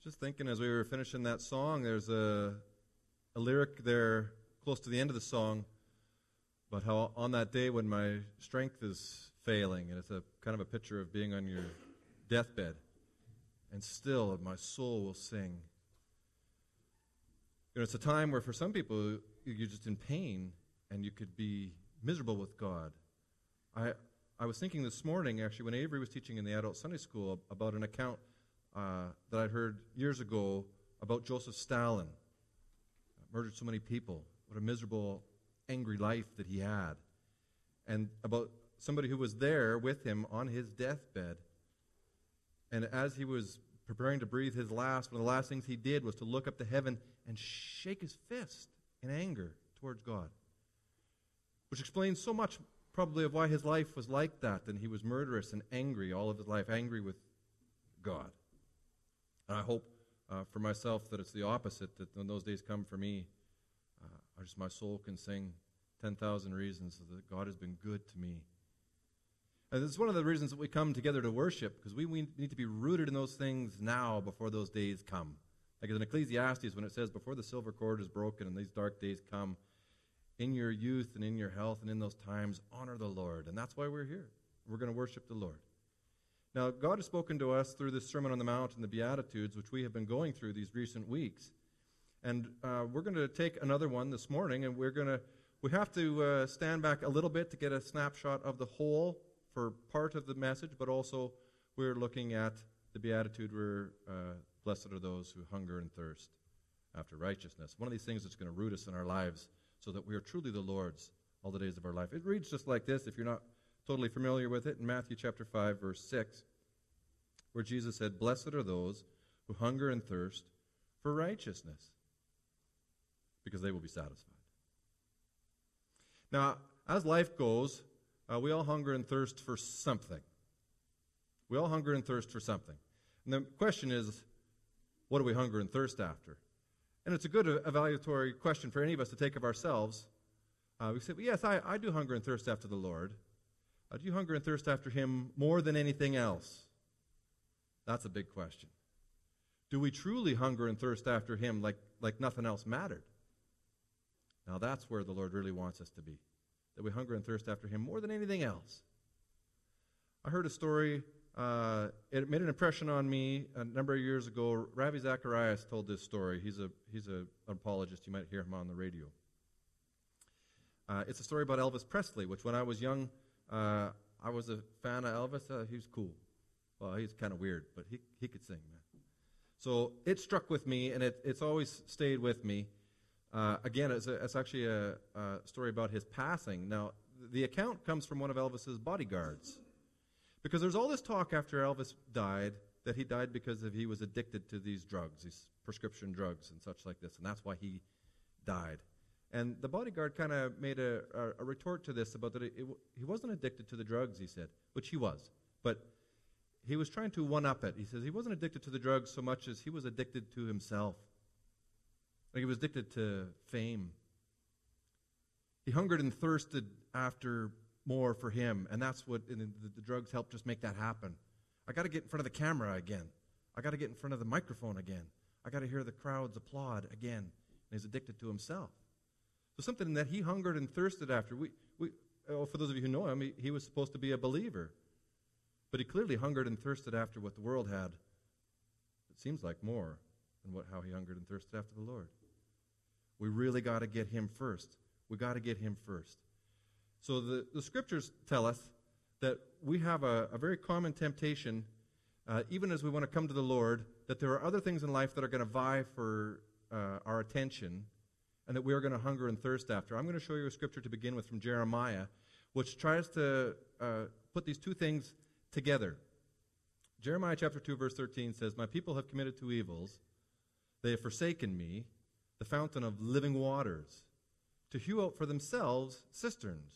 Just thinking as we were finishing that song, there's a lyric there close to the end of the song about how on that day when my strength is failing, and it's a kind of a picture of being on your deathbed, and still my soul will sing. You know, it's a time where for some people you're just in pain and you could be miserable with God. I was thinking this morning, actually, when Avery was teaching in the adult Sunday school about an account that I'd heard years ago about Joseph Stalin. Murdered so many people. What a miserable, angry life that he had. And about somebody who was there with him on his deathbed. And as he was preparing to breathe his last, one of the last things he did was to look up to heaven and shake his fist in anger towards God. Which explains so much probably of why his life was like that, and he was murderous and angry all of his life, angry with God. And I hope for myself that it's the opposite, that when those days come for me, my soul can sing 10,000 reasons that God has been good to me. And it's one of the reasons that we come together to worship, because we need to be rooted in those things now before those days come. Like in Ecclesiastes, when it says, before the silver cord is broken and these dark days come, in your youth and in your health and in those times, honor the Lord. And that's why we're here. We're going to worship the Lord. Now, God has spoken to us through this Sermon on the Mount and the Beatitudes, which we have been going through these recent weeks. And we're going to take another one this morning, and we have to stand back a little bit to get a snapshot of the whole for part of the message, but also we're looking at the Beatitude where blessed are those who hunger and thirst after righteousness. One of these things that's going to root us in our lives so that we are truly the Lord's all the days of our life. It reads just like this, if you're not totally familiar with it, in Matthew chapter 5, verse 6, where Jesus said, blessed are those who hunger and thirst for righteousness, because they will be satisfied. Now, as life goes, we all hunger and thirst for something. We all hunger and thirst for something. And the question is, what do we hunger and thirst after? And it's a good evaluatory question for any of us to take of ourselves. We say, well, yes, I do hunger and thirst after the Lord. Do you hunger and thirst after Him more than anything else? That's a big question. Do we truly hunger and thirst after Him like nothing else mattered? Now that's where the Lord really wants us to be, that we hunger and thirst after Him more than anything else. I heard a story, it made an impression on me a number of years ago. Ravi Zacharias told this story. He's an apologist. You might hear him on the radio. It's a story about Elvis Presley, which when I was young, I was a fan of Elvis. He was cool. Well, he's kind of weird, but he could sing, man. So it struck with me, and it's always stayed with me. Again, it's actually a story about his passing. Now, the account comes from one of Elvis's bodyguards. Because there's all this talk after Elvis died that he died because he was addicted to these drugs, these prescription drugs and such like this, and that's why he died. And the bodyguard kind of made a retort to this about that he wasn't addicted to the drugs, he said, which he was. But he was trying to one-up it. He says he wasn't addicted to the drugs so much as he was addicted to himself. Like he was addicted to fame. He hungered and thirsted after more for Him, and that's what the drugs help just make that happen. I got to get in front of the camera again. I got to get in front of the microphone again. I got to hear the crowds applaud again. And he's addicted to himself. So something that he hungered and thirsted after. For those of you who know him, he was supposed to be a believer, but he clearly hungered and thirsted after what the world had. It seems like more than how he hungered and thirsted after the Lord. We really got to get Him first. We got to get Him first. So the Scriptures tell us that we have a very common temptation, even as we want to come to the Lord, that there are other things in life that are going to vie for our attention and that we are going to hunger and thirst after. I'm going to show you a Scripture to begin with from Jeremiah, which tries to put these two things together. Jeremiah chapter 2, verse 13 says, my people have committed two evils. They have forsaken me, the fountain of living waters, to hew out for themselves cisterns.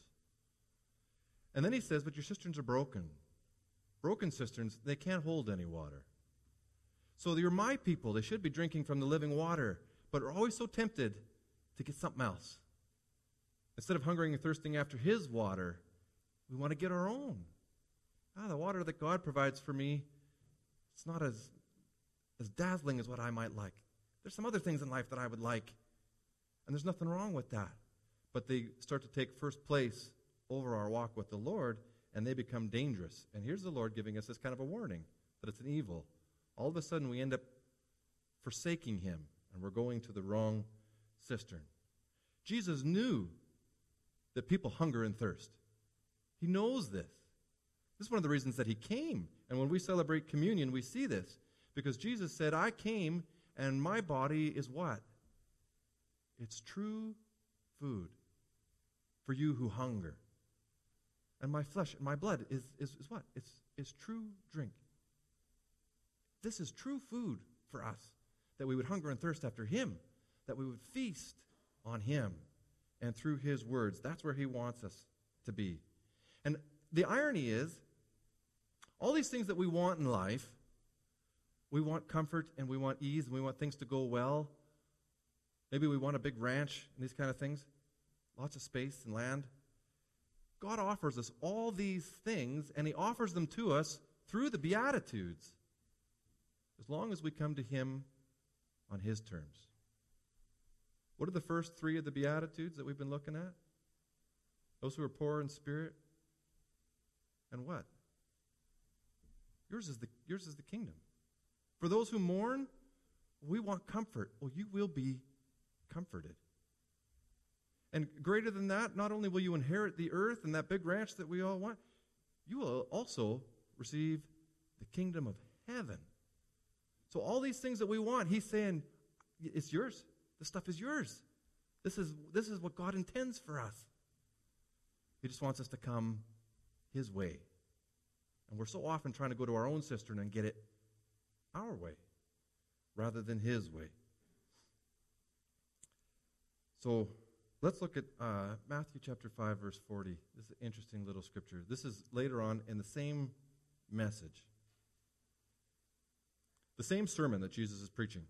And then he says, but your cisterns are broken. Broken cisterns, they can't hold any water. So you're my people. They should be drinking from the living water, but are always so tempted to get something else. Instead of hungering and thirsting after His water, we want to get our own. The water that God provides for me, it's not as as dazzling as what I might like. There's some other things in life that I would like, and there's nothing wrong with that. But they start to take first place over our walk with the Lord, and they become dangerous. And here's the Lord giving us this kind of a warning, that it's an evil. All of a sudden, we end up forsaking him, and we're going to the wrong cistern. Jesus knew that people hunger and thirst. He knows this. This is one of the reasons that he came. And when we celebrate communion, we see this. Because Jesus said, I came, and my body is what? It's true food for you who hunger. And my flesh and my blood is what? It's true drink. This is true food for us, that we would hunger and thirst after him, that we would feast on him and through his words. That's where he wants us to be. And the irony is, all these things that we want in life, we want comfort and we want ease and we want things to go well. Maybe we want a big ranch and these kind of things, lots of space and land. God offers us all these things, and he offers them to us through the Beatitudes, as long as we come to him on his terms. What are the first three of the Beatitudes that we've been looking at? Those who are poor in spirit. And what? Yours is the kingdom. For those who mourn, we want comfort. Well, you will be comforted. And greater than that, not only will you inherit the earth and that big ranch that we all want, you will also receive the kingdom of heaven. So all these things that we want, he's saying, it's yours. This stuff is yours. This is what God intends for us. He just wants us to come his way. And we're so often trying to go to our own cistern and get it our way rather than his way. So let's look at Matthew chapter 5, verse 40. This is an interesting little scripture. This is later on in the same message. The same sermon that Jesus is preaching.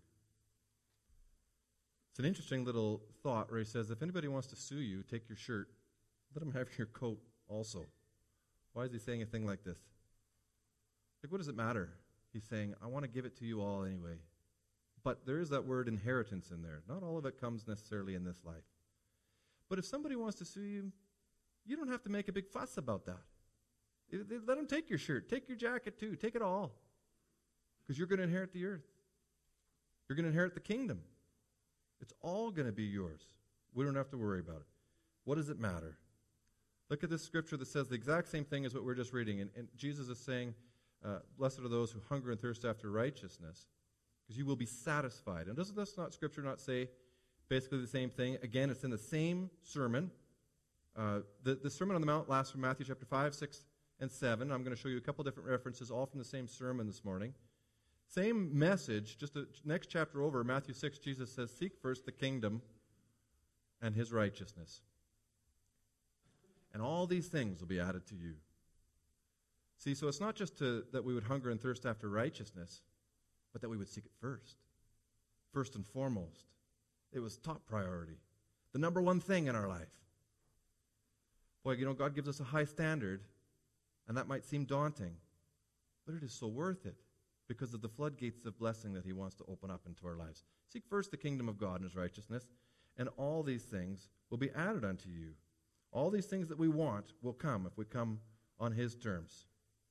It's an interesting little thought where he says, if anybody wants to sue you, take your shirt. Let him have your coat also. Why is he saying a thing like this? Like, what does it matter? He's saying, I want to give it to you all anyway. But there is that word inheritance in there. Not all of it comes necessarily in this life. But if somebody wants to sue you, you don't have to make a big fuss about that. Let them take your shirt. Take your jacket too. Take it all. Because you're going to inherit the earth. You're going to inherit the kingdom. It's all going to be yours. We don't have to worry about it. What does it matter? Look at this scripture that says the exact same thing as what we're just reading. And Jesus is saying, blessed are those who hunger and thirst after righteousness, because you will be satisfied. And doesn't this scripture not say basically the same thing? Again, it's in the same sermon. The Sermon on the Mount lasts from Matthew chapter 5, 6, and 7. I'm going to show you a couple different references, all from the same sermon this morning. Same message, just the next chapter over, Matthew 6, Jesus says, seek first the kingdom and his righteousness. And all these things will be added to you. See, so it's not just that we would hunger and thirst after righteousness, but that we would seek it first and foremost. It was top priority, the number one thing in our life. Boy, God gives us a high standard, and that might seem daunting, but it is so worth it because of the floodgates of blessing that he wants to open up into our lives. Seek first the kingdom of God and his righteousness, and all these things will be added unto you. All these things that we want will come if we come on his terms.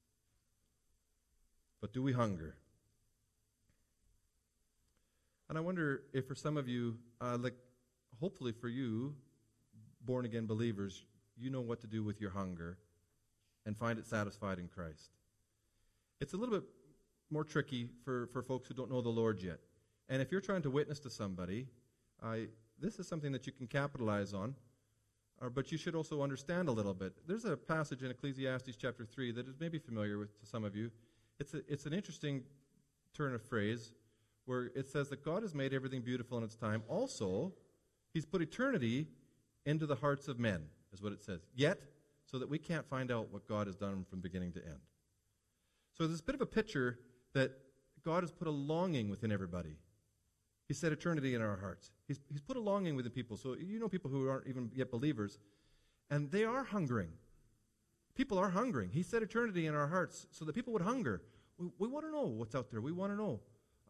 But do we hunger? And I wonder if for some of you, hopefully for you, born-again believers, you know what to do with your hunger and find it satisfied in Christ. It's a little bit more tricky for folks who don't know the Lord yet. And if you're trying to witness to somebody, this is something that you can capitalize on, but you should also understand a little bit. There's a passage in Ecclesiastes chapter 3 that is maybe familiar to some of you. It's an interesting turn of phrase where it says that God has made everything beautiful in its time. Also, he's put eternity into the hearts of men, is what it says. Yet, so that we can't find out what God has done from beginning to end. So there's a bit of a picture that God has put a longing within everybody. He set eternity in our hearts. He's put a longing within people. So you know people who aren't even yet believers, and they are hungering. People are hungering. He set eternity in our hearts so that people would hunger. We want to know what's out there. We want to know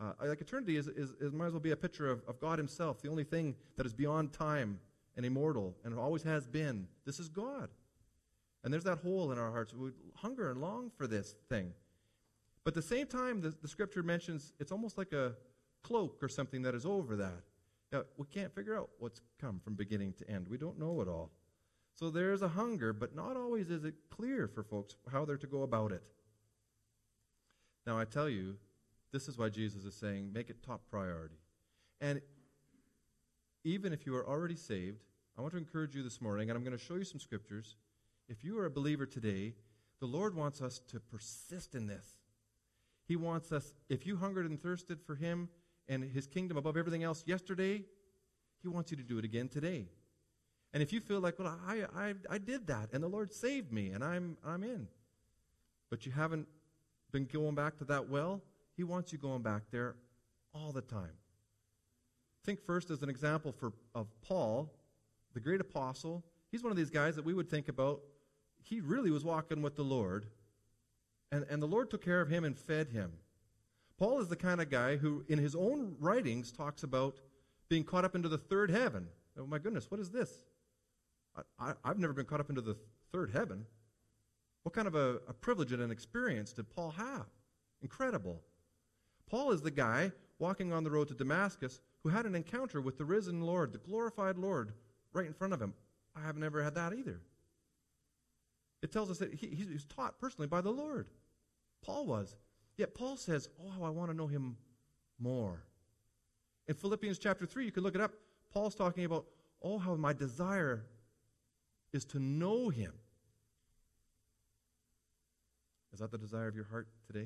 Like eternity might as well be a picture of God himself, the only thing that is beyond time and immortal and always has been. This is God. And there's that hole in our hearts. We hunger and long for this thing. But at the same time, the Scripture mentions it's almost like a cloak or something that is over that. Now, we can't figure out what's come from beginning to end. We don't know it all. So there's a hunger, but not always is it clear for folks how they're to go about it. Now, I tell you, this is why Jesus is saying, make it top priority. And even if you are already saved, I want to encourage you this morning, and I'm going to show you some scriptures. If you are a believer today, the Lord wants us to persist in this. He wants us, if you hungered and thirsted for him and his kingdom above everything else yesterday, he wants you to do it again today. And if you feel like, well, I did that, and the Lord saved me, and I'm in, but you haven't been going back to that well, he wants you going back there all the time. Think first as an example of Paul, the great apostle. He's one of these guys that we would think about. He really was walking with the Lord, and the Lord took care of him and fed him. Paul is the kind of guy who, in his own writings, talks about being caught up into the third heaven. Oh, my goodness, what is this? I've never been caught up into the third heaven. What kind of a privilege and an experience did Paul have? Incredible. Paul is the guy walking on the road to Damascus who had an encounter with the risen Lord, the glorified Lord, right in front of him. I have never had that either. It tells us that he's taught personally by the Lord. Paul was. Yet Paul says, oh, how I want to know him more. In Philippians chapter 3, you can look it up. Paul's talking about, oh, how my desire is to know him. Is that the desire of your heart today?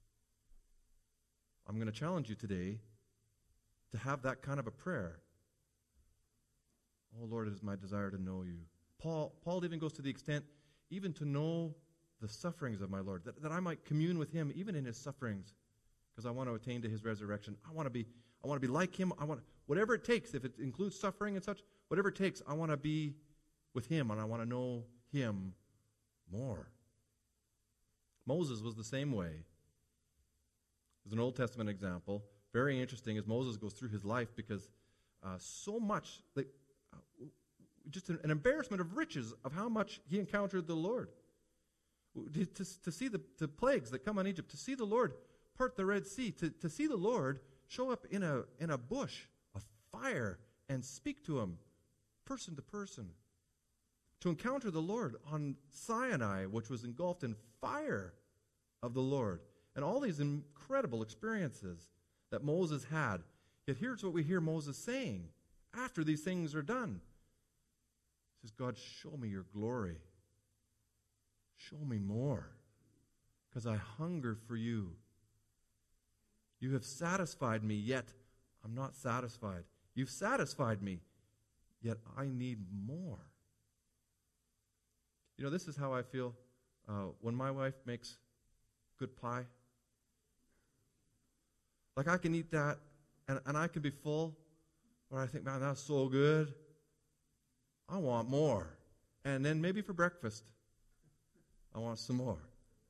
I'm going to challenge you today to have that kind of a prayer. Oh, Lord, it is my desire to know you. Paul even goes to the extent even to know the sufferings of my Lord, that I might commune with him even in his sufferings, because I want to attain to his resurrection. I want to be like him. Whatever it takes, if it includes suffering and such, whatever it takes, I want to be with him, and I want to know him more. Moses was the same way. There's an Old Testament example. Very interesting as Moses goes through his life, because so much, just an embarrassment of riches of how much he encountered the Lord. To see the plagues that come on Egypt, to see the Lord part the Red Sea, to see the Lord show up in a bush of fire and speak to him person to person. To encounter the Lord on Sinai, which was engulfed in fire of the Lord. And all these incredible experiences that Moses had. Yet here's what we hear Moses saying after these things are done. He says, God, show me your glory. Show me more, because I hunger for you. You have satisfied me, yet I'm not satisfied. You've satisfied me, yet I need more. You know, this is how I feel when my wife makes good pie. Like, I can eat that, and I can be full, but I think, man, that's so good. I want more. And then maybe for breakfast, I want some more.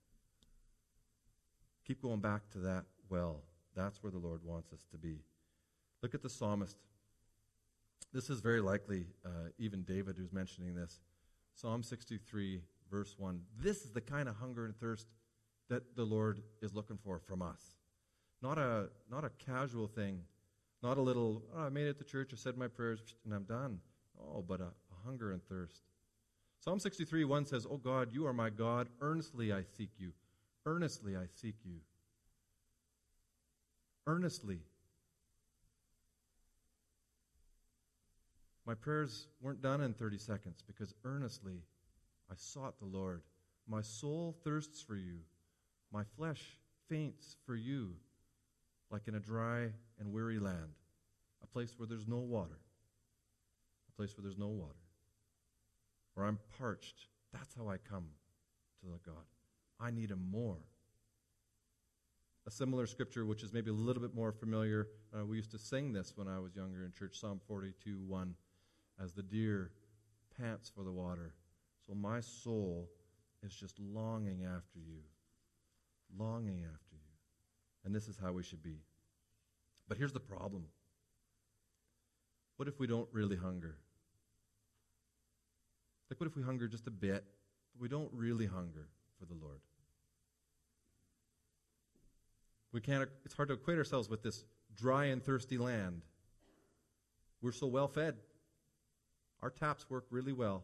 Keep going back to that well. That's where the Lord wants us to be. Look at the psalmist. This is very likely even David who's mentioning this. Psalm 63, verse 1. This is the kind of hunger and thirst that the Lord is looking for from us. Not a casual thing. Not a little, oh, I made it to church, I said my prayers, and I'm done. Oh, but a hunger and thirst. Psalm 63, 1 says, "Oh God, you are my God. Earnestly I seek you. Earnestly I seek you." Earnestly. My prayers weren't done in 30 seconds because earnestly I sought the Lord. My soul thirsts for you. My flesh faints for you, like in a dry and weary land, a place where there's no water. A place where there's no water. Where I'm parched. That's how I come to the God. I need him more. A similar scripture, which is maybe a little bit more familiar, we used to sing this when I was younger in church, Psalm 42, 1. As the deer pants for the water, so my soul is just longing after you. Longing after you. And this is how we should be. But here's the problem. What if we don't really hunger? Like, what if we hunger just a bit, but we don't really hunger for the Lord? It's hard to equate ourselves with this dry and thirsty land. We're so well fed. Our taps work really well.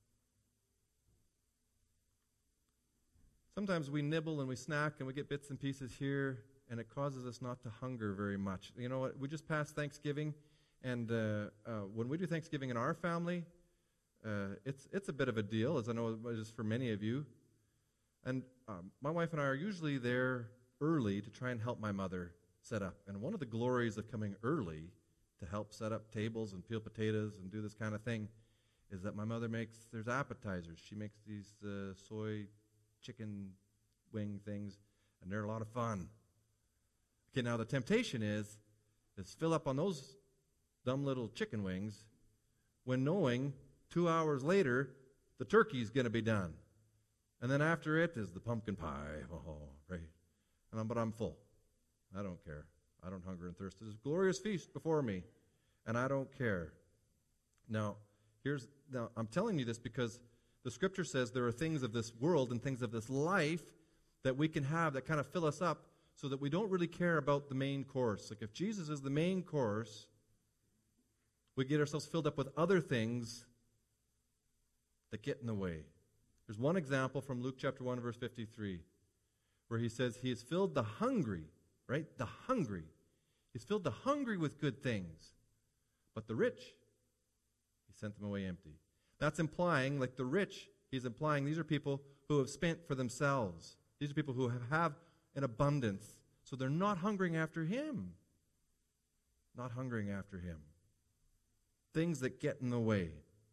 Sometimes we nibble and we snack and we get bits and pieces here, and it causes us not to hunger very much. You know what? We just passed Thanksgiving, and when we do Thanksgiving in our family, it's a bit of a deal, as I know it is for many of you. And my wife and I are usually there early to try and help my mother set up. And one of the glories of coming early to help set up tables and peel potatoes and do this kind of thing is that my mother there's appetizers. She makes these soy chicken wing things, and they're a lot of fun. Okay, now the temptation is fill up on those dumb little chicken wings when knowing 2 hours later the turkey's going to be done. And then after it is the pumpkin pie. Oh, right. But I'm full. I don't care. I don't hunger and thirst. There's a glorious feast before me, and I don't care. Now, I'm telling you this because the Scripture says there are things of this world and things of this life that we can have that kind of fill us up so that we don't really care about the main course. Like if Jesus is the main course, we get ourselves filled up with other things that get in the way. There's one example from Luke chapter 1, verse 53, where he says he has filled the hungry, right? The hungry. He's filled the hungry with good things. But the rich, he sent them away empty. That's implying, like the rich, he's implying these are people who have spent for themselves. These are people who have an abundance. So they're not hungering after him. Not hungering after him. Things that get in the way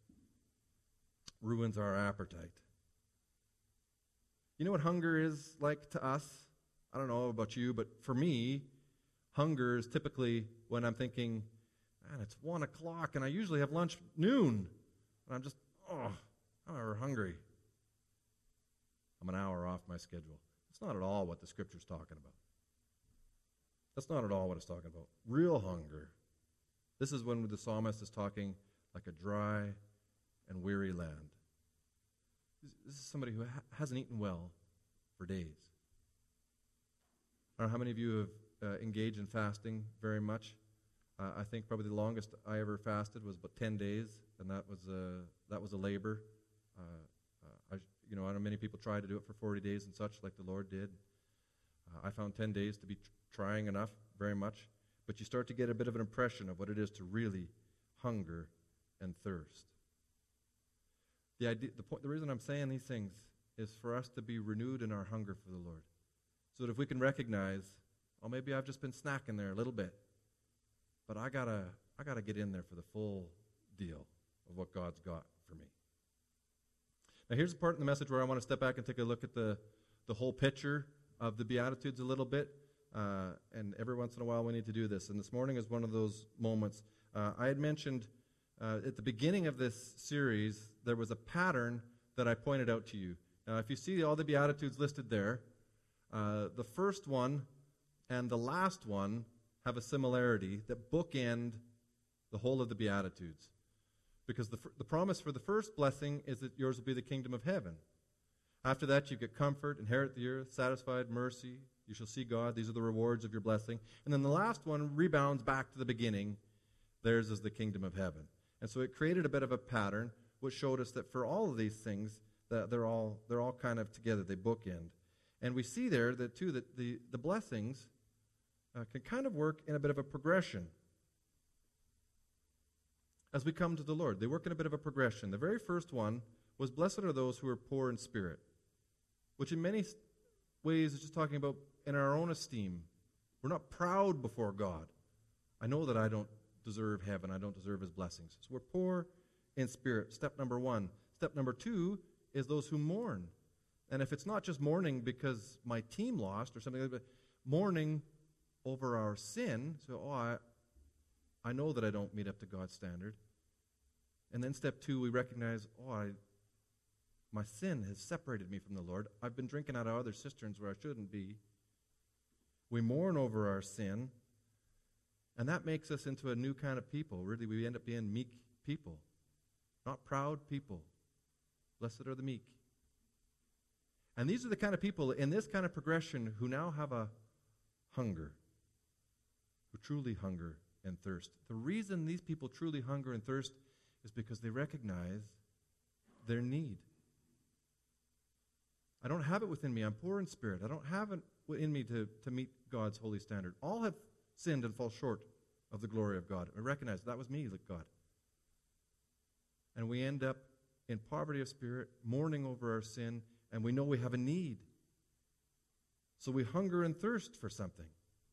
ruins our appetite. You know what hunger is like to us? I don't know about you, but for me, hunger is typically when I'm thinking, man, it's 1 o'clock, and I usually have lunch noon. And I'm just, I'm ever hungry. I'm an hour off my schedule. That's not at all what the Scripture's talking about. That's not at all what it's talking about. Real hunger. This is when the psalmist is talking like a dry and weary land. This is somebody who hasn't eaten well for days. I don't know how many of you have engaged in fasting very much. I think probably the longest I ever fasted was about 10 days, and that was a labor. I know many people try to do it for 40 days and such, like the Lord did. I found 10 days to be trying enough, very much. But you start to get a bit of an impression of what it is to really hunger and thirst. The reason I'm saying these things is for us to be renewed in our hunger for the Lord. So that if we can recognize, maybe I've just been snacking there a little bit, but I gotta get in there for the full deal of what God's got for me. Now here's the part in the message where I want to step back and take a look at the whole picture of the Beatitudes a little bit. And every once in a while we need to do this. And this morning is one of those moments. I had mentioned at the beginning of this series, there was a pattern that I pointed out to you. Now, if you see all the Beatitudes listed there, the first one and the last one have a similarity that bookend the whole of the Beatitudes. Because the promise for the first blessing is that yours will be the kingdom of heaven. After that, you get comfort, inherit the earth, satisfied, mercy. You shall see God. These are the rewards of your blessing. And then the last one rebounds back to the beginning. Theirs is the kingdom of heaven. And so it created a bit of a pattern which showed us that for all of these things, that they're all kind of together. They bookend. And we see there that, too, that the blessings can kind of work in a bit of a progression. As we come to the Lord, they work in a bit of a progression. The very first one was, blessed are those who are poor in spirit, which in many ways is just talking about in our own esteem. We're not proud before God. I know that I don't deserve heaven. I don't deserve his blessings. So we're poor in spirit. Step number one. Step number two is those who mourn. And if it's not just mourning because my team lost or something like that, but mourning over our sin. So, I know that I don't meet up to God's standard. And then step two, we recognize, my sin has separated me from the Lord. I've been drinking out of other cisterns where I shouldn't be. We mourn over our sin. And that makes us into a new kind of people. Really, we end up being meek people, not proud people. Blessed are the meek. And these are the kind of people in this kind of progression who now have a hunger, who truly hunger and thirst. The reason these people truly hunger and thirst is because they recognize their need. I don't have it within me. I'm poor in spirit. I don't have it in me to meet God's holy standard. All have sinned and fall short of the glory of God. I recognize that was me, like God. And we end up in poverty of spirit, mourning over our sin, and we know we have a need. So we hunger and thirst for something.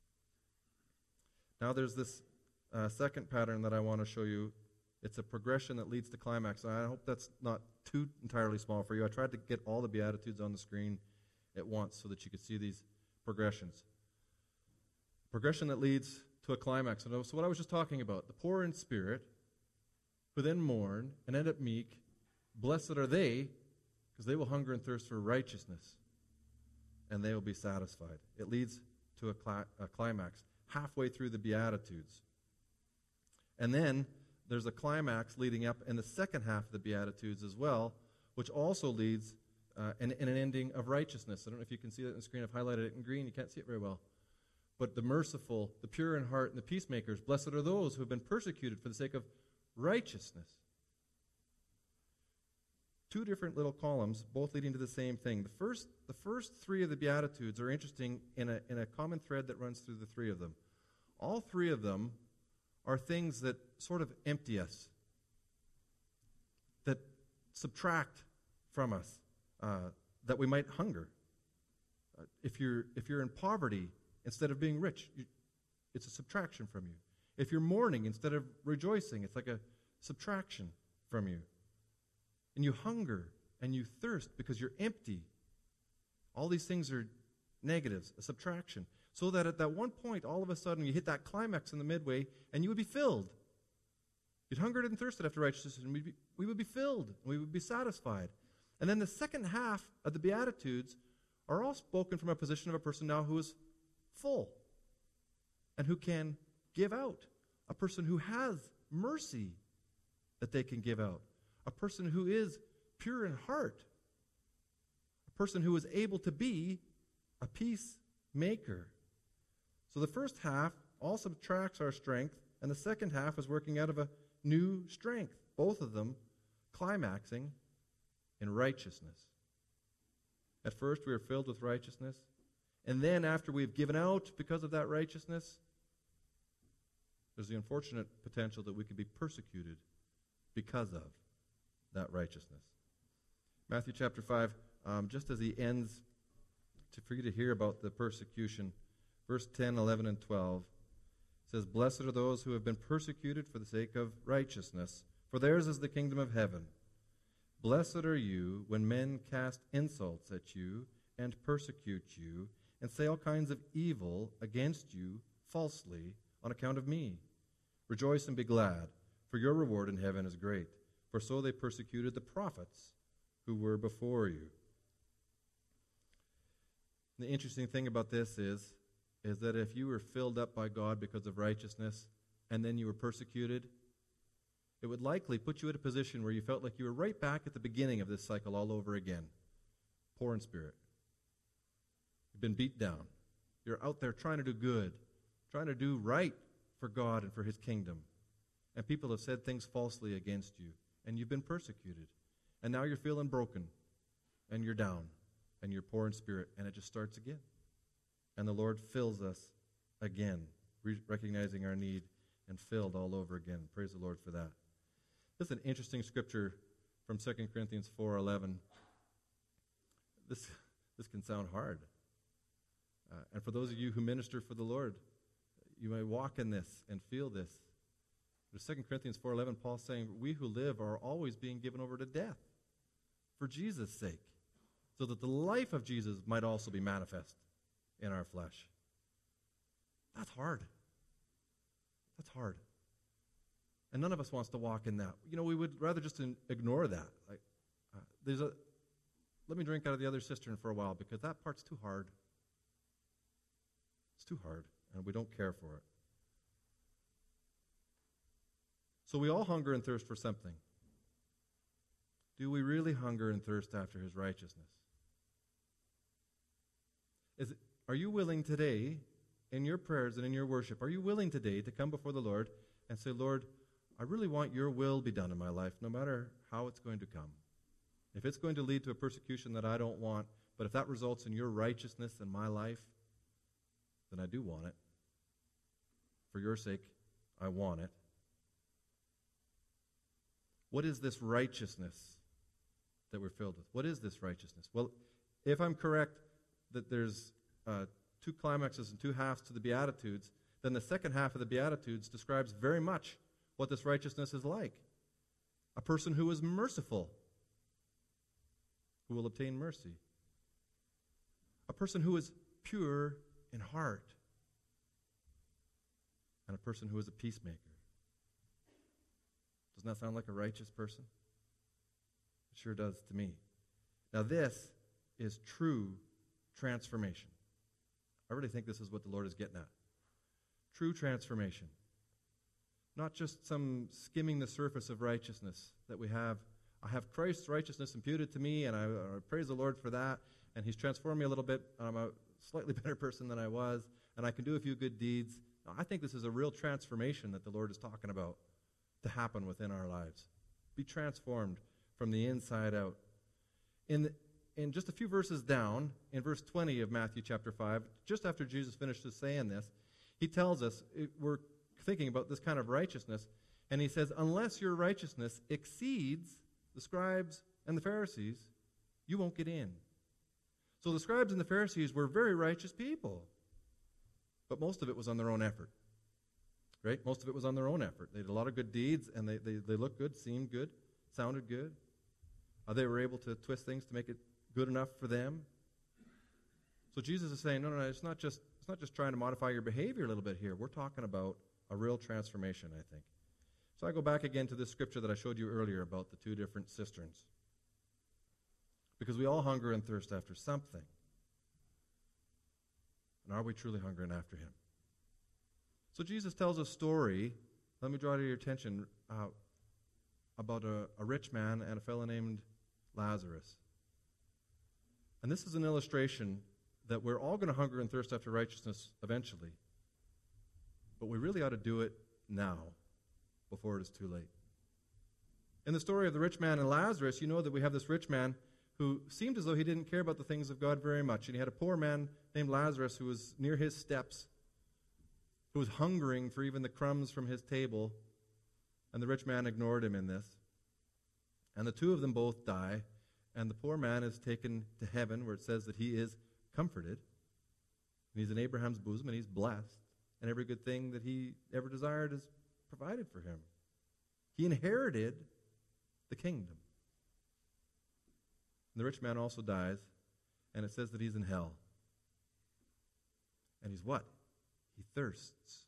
Now there's this second pattern that I want to show you. It's a progression that leads to climax. And I hope that's not too entirely small for you. I tried to get all the Beatitudes on the screen at once so that you could see these progressions. Progression that leads to a climax. And so what I was just talking about, the poor in spirit, who then mourn and end up meek, blessed are they, because they will hunger and thirst for righteousness, and they will be satisfied. It leads to a climax halfway through the Beatitudes. And then there's a climax leading up in the second half of the Beatitudes as well, which also leads in an ending of righteousness. I don't know if you can see that on the screen. I've highlighted it in green. You can't see it very well. But the merciful, the pure in heart, and the peacemakers, blessed are those who have been persecuted for the sake of righteousness. Two different little columns, both leading to the same thing. The first three of the Beatitudes are interesting in a common thread that runs through the three of them. All three of them are things that sort of empty us, that subtract from us, that we might hunger. If you're in poverty, instead of being rich, it's a subtraction from you. If you're mourning instead of rejoicing, it's like a subtraction from you. And you hunger and you thirst because you're empty. All these things are negatives, a subtraction. So that at that one point, all of a sudden, you hit that climax in the midway, and you would be filled. You'd hungered and thirsted after righteousness, and we would be filled, and we would be satisfied. And then the second half of the Beatitudes are all spoken from a position of a person now who is full and who can give out. A person who has mercy that they can give out. A person who is pure in heart. A person who is able to be a peacemaker. So the first half all subtracts our strength, and the second half is working out of a new strength. Both of them climaxing in righteousness. At first we are filled with righteousness, and then after we've given out because of that righteousness, there's the unfortunate potential that we could be persecuted because of that righteousness. Matthew chapter 5, just as he ends, for you to hear about the persecution, verse 10, 11, and 12, says, "Blessed are those who have been persecuted for the sake of righteousness, for theirs is the kingdom of heaven. Blessed are you when men cast insults at you and persecute you and say all kinds of evil against you falsely on account of me. Rejoice and be glad, for your reward in heaven is great. For so they persecuted the prophets who were before you." The interesting thing about this is that if you were filled up by God because of righteousness and then you were persecuted, it would likely put you in a position where you felt like you were right back at the beginning of this cycle all over again. Poor in spirit. You've been beat down. You're out there trying to do good, trying to do right for God and for His kingdom. And people have said things falsely against you, and you've been persecuted. And now you're feeling broken, and you're down, and you're poor in spirit, and it just starts again. And the Lord fills us again, recognizing our need, and filled all over again. Praise the Lord for that. This is an interesting scripture from 2 Corinthians 4:11. This can sound hard. And for those of you who minister for the Lord, you may walk in this and feel this. But 2 Corinthians 4:11, Paul's saying, we who live are always being given over to death for Jesus' sake, so that the life of Jesus might also be manifest in our flesh. That's hard. That's hard. And none of us wants to walk in that. We would rather just ignore that. Like, let me drink out of the other cistern for a while because that part's too hard. It's too hard, and we don't care for it. So we all hunger and thirst for something. Do we really hunger and thirst after his righteousness? Are you willing today, in your prayers and in your worship, are you willing today to come before the Lord and say, Lord, I really want your will be done in my life, no matter how it's going to come. If it's going to lead to a persecution that I don't want, but if that results in your righteousness in my life, then I do want it. For your sake, I want it. What is this righteousness that we're filled with? What is this righteousness? Well, if I'm correct that there's two climaxes and two halves to the Beatitudes, then the second half of the Beatitudes describes very much what this righteousness is like. A person who is merciful, who will obtain mercy. A person who is pure in heart. And a person who is a peacemaker. Doesn't that sound like a righteous person? It sure does to me. Now this is true transformation. I really think this is what the Lord is getting at. True transformation. Not just some skimming the surface of righteousness that we have. I have Christ's righteousness imputed to me, and I praise the Lord for that, and he's transformed me a little bit. I'm a slightly better person than I was, and I can do a few good deeds. Now, I think this is a real transformation that the Lord is talking about to happen within our lives. Be transformed from the inside out. In just a few verses down, in verse 20 of Matthew chapter 5, just after Jesus finishes saying this, he tells us, we're thinking about this kind of righteousness, and he says, unless your righteousness exceeds the scribes and the Pharisees, you won't get in. So the scribes and the Pharisees were very righteous people, but most of it was on their own effort. Right? Most of it was on their own effort. They did a lot of good deeds, and they looked good, seemed good, sounded good. They were able to twist things to make it good enough for them. So Jesus is saying, no, it's not just trying to modify your behavior a little bit here. We're talking about a real transformation, I think. So I go back again to this scripture that I showed you earlier about the two different cisterns. Because we all hunger and thirst after something. And are we truly hungering after him? So Jesus tells a story, let me draw to your attention, about a rich man and a fellow named Lazarus. And this is an illustration that we're all going to hunger and thirst after righteousness eventually. But we really ought to do it now, before it is too late. In the story of the rich man and Lazarus, you know that we have this rich man who seemed as though he didn't care about the things of God very much. And he had a poor man named Lazarus who was near his steps, who was hungering for even the crumbs from his table. And the rich man ignored him in this. And the two of them both die. And the poor man is taken to heaven, where it says that he is comforted. And he's in Abraham's bosom, and he's blessed. And every good thing that he ever desired is provided for him. He inherited the kingdom. And the rich man also dies, and it says that he's in hell. And he's what? He thirsts.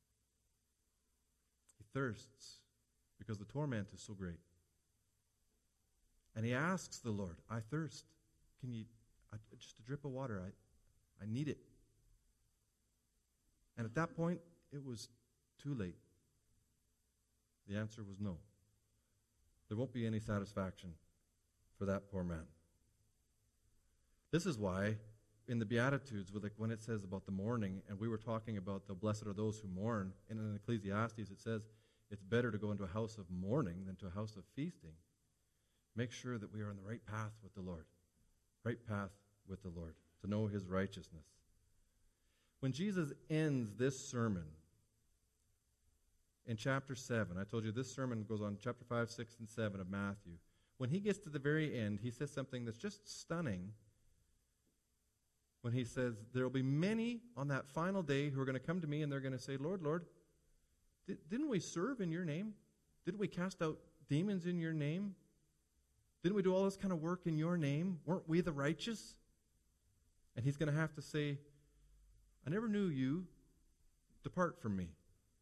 He thirsts because the torment is so great. And he asks the Lord, I thirst. Can you, just a drip of water, I need it. And at that point, it was too late. The answer was no. There won't be any satisfaction for that poor man. This is why in the Beatitudes, when it says about the mourning, and we were talking about the blessed are those who mourn, and in Ecclesiastes it says it's better to go into a house of mourning than to a house of feasting. Make sure that we are on the right path with the Lord. Right path with the Lord, to know his righteousness. When Jesus ends this sermon in chapter 7, I told you this sermon goes on chapter 5, 6, and 7 of Matthew. When he gets to the very end, he says something that's just stunning. When he says, there will be many on that final day who are going to come to me and they're going to say, Lord, Lord, didn't we serve in your name? Didn't we cast out demons in your name? Didn't we do all this kind of work in your name? Weren't we the righteous? And he's going to have to say, I never knew you. Depart from me.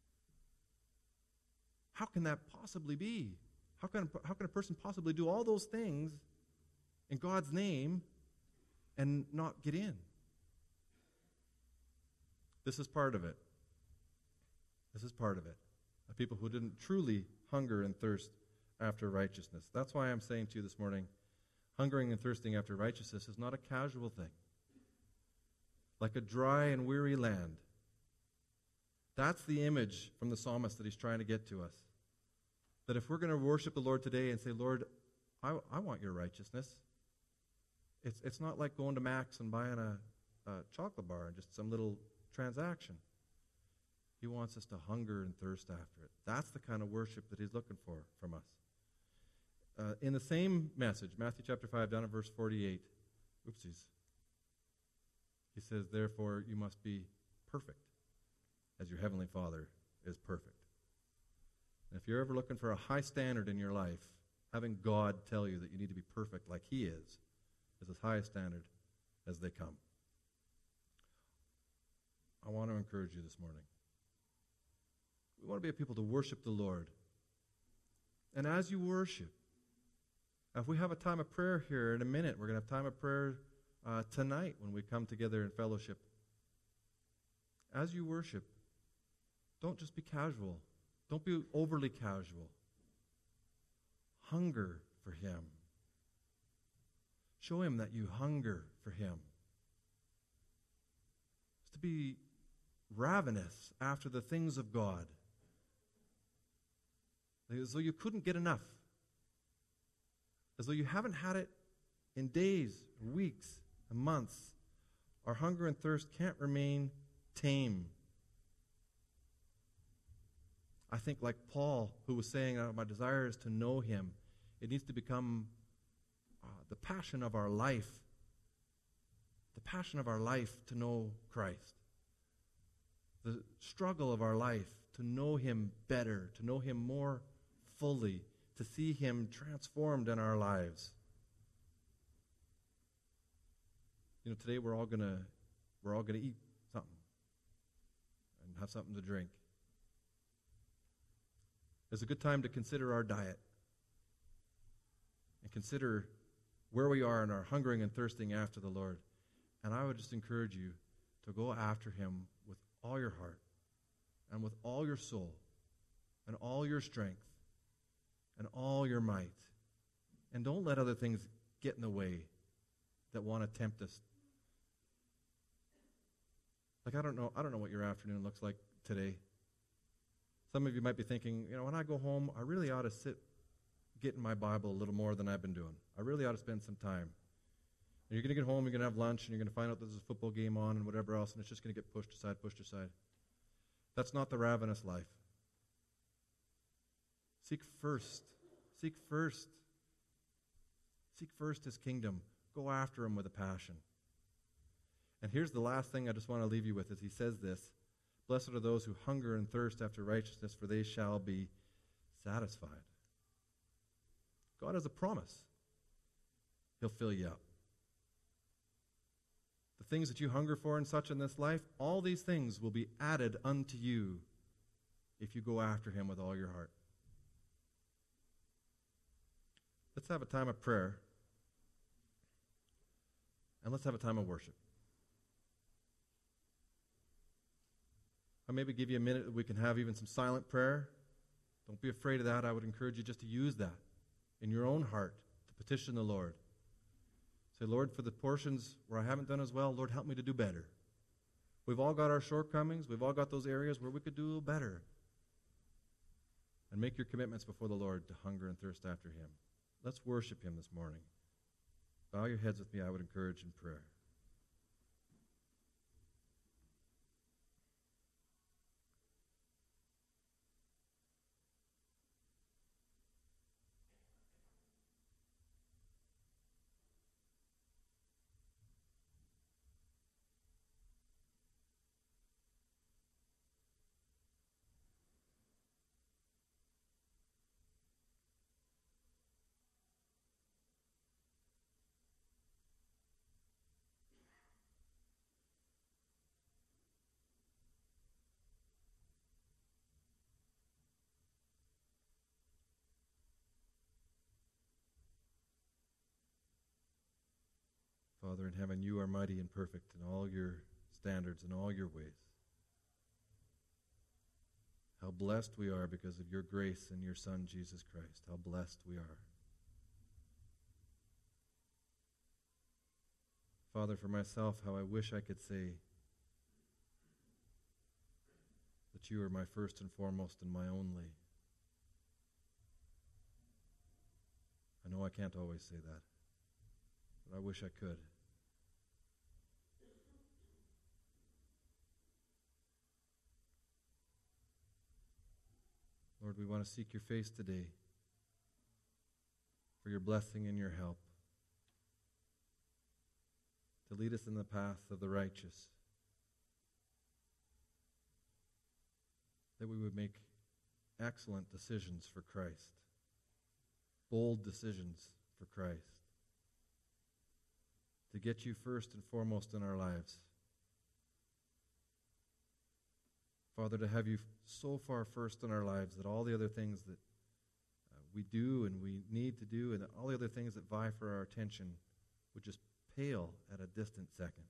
How can that possibly be? How can a person possibly do all those things in God's name and not get in? This is part of it. This is part of it. a people who didn't truly hunger and thirst after righteousness. That's why I'm saying to you this morning, hungering and thirsting after righteousness is not a casual thing. Like a dry and weary land. That's the image from the psalmist that he's trying to get to us. That if we're going to worship the Lord today and say, Lord, I want your righteousness, it's not like going to Mac's and buying a chocolate bar and just some little transaction. He wants us to hunger and thirst after it. That's the kind of worship that he's looking for from us. In the same message, Matthew chapter 5, down at verse 48, oopsies, he says, therefore you must be perfect, as your heavenly Father is perfect. And if you're ever looking for a high standard in your life, having God tell you that you need to be perfect like he is as high a standard as they come. I want to encourage you this morning. We want to be a people to worship the Lord. And as you worship, if we have a time of prayer here in a minute, we're going to have time of prayer tonight when we come together in fellowship. As you worship, don't just be casual. Don't be overly casual. Hunger for him. Show him that you hunger for him. It's to be ravenous after the things of God. As though you couldn't get enough. As though you haven't had it in days, weeks, and months. Our hunger and thirst can't remain tame. I think like Paul, who was saying, my desire is to know him. It needs to become the passion of our life. The passion of our life to know Christ. The struggle of our life to know him better, to know him more fully, to see him transformed in our lives. You know, today we're all gonna eat something and have something to drink. It's a good time to consider our diet and consider where we are in our hungering and thirsting after the Lord. And I would just encourage you to go after him with all your heart and with all your soul and all your strength and all your might. And don't let other things get in the way that want to tempt us. Like, I don't know what your afternoon looks like today. Some of you might be thinking, when I go home, I really ought to get in my Bible a little more than I've been doing. I really ought to spend some time. And you're going to get home, you're going to have lunch, and you're going to find out there's a football game on and whatever else, and it's just going to get pushed aside. That's not the ravenous life. Seek first his kingdom. Go after him with a passion. And here's the last thing I just want to leave you with as he says this. Blessed are those who hunger and thirst after righteousness, for they shall be satisfied. God has a promise. He'll fill you up. The things that you hunger for and such in this life, all these things will be added unto you if you go after him with all your heart. Let's have a time of prayer. And let's have a time of worship. I'll maybe give you a minute that we can have even some silent prayer. Don't be afraid of that. I would encourage you just to use that in your own heart to petition the Lord. Say, Lord, for the portions where I haven't done as well, Lord, help me to do better. We've all got our shortcomings. We've all got those areas where we could do a little better. And make your commitments before the Lord to hunger and thirst after him. Let's worship him this morning. Bow your heads with me, I would encourage in prayer. Father in heaven, you are mighty and perfect in all your standards and all your ways. How blessed we are because of your grace and your Son, Jesus Christ. How blessed we are. Father, for myself, how I wish I could say that you are my first and foremost and my only. I know I can't always say that, but I wish I could. Lord, we want to seek your face today for your blessing and your help, to lead us in the path of the righteous, that we would make excellent decisions for Christ, bold decisions for Christ, to get you first and foremost in our lives. Father, to have you so far first in our lives that all the other things that we do and we need to do and all the other things that vie for our attention would just pale at a distant second.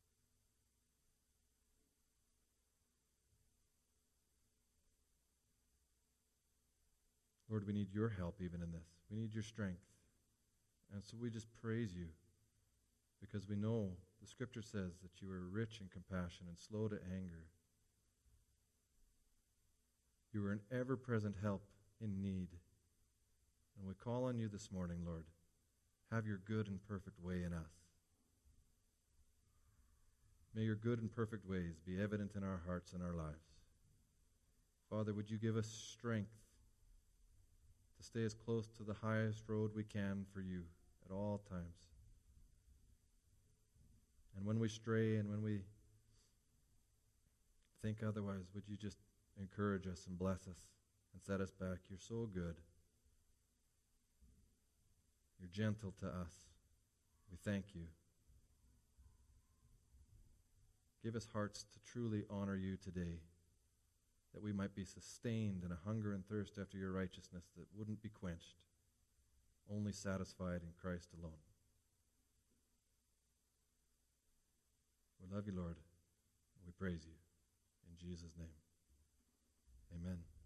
Lord, we need your help even in this. We need your strength. And so we just praise you because we know the Scripture says that you are rich in compassion and slow to anger. You are an ever-present help in need. And we call on you this morning, Lord. Have your good and perfect way in us. May your good and perfect ways be evident in our hearts and our lives. Father, would you give us strength to stay as close to the highest road we can for you at all times. And when we stray and when we think otherwise, would you just encourage us and bless us and set us back? You're so good. You're gentle to us. We thank you. Give us hearts to truly honor you today, that we might be sustained in a hunger and thirst after your righteousness that wouldn't be quenched, only satisfied in Christ alone. We love you, Lord, and we praise you. In Jesus' name, amen.